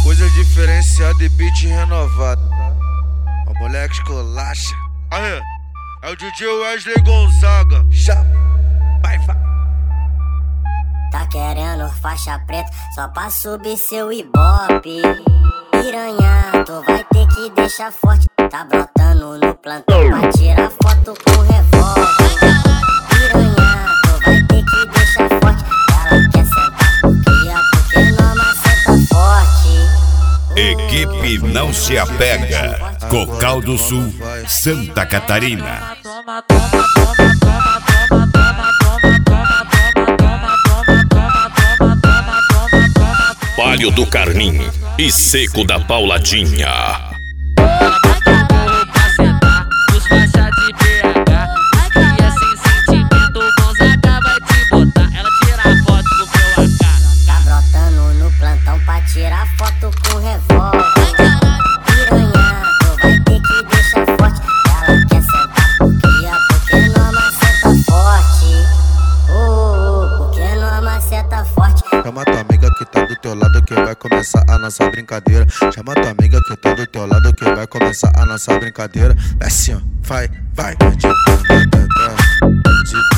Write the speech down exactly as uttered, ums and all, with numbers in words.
Coisa diferenciada e beat renovado. O moleque esculacha. Aê, é o D J Wesley Gonzaga. Já, vai, vai. Tá querendo faixa preta só pra subir seu ibope. Piranha, tu vai ter que deixar forte. Tá brotando no plantão pra tirar foto com revólver. Piranha, tu vai ter que deixar forte. Ela quer sentar por cria porque não maceta forte. Equipe Não Se Apega, Cocal do Sul, Santa Catarina. Toma, toma, toma, toma, toma, toma, toma, toma, toma, toma, toma, toma, toma. Palio do Carninho e Seco da Pauladinha. Tirar foto com revólver. Piranha, tu vai ter que deixar forte. Ela quer sentar por cria porque não maceta forte. Oh, oh, porque não maceta forte. Chama tua amiga que tá do teu lado que vai começar a nossa brincadeira. Chama tua amiga que tá do teu lado que vai começar a nossa brincadeira. É assim, ó, vai, vai. De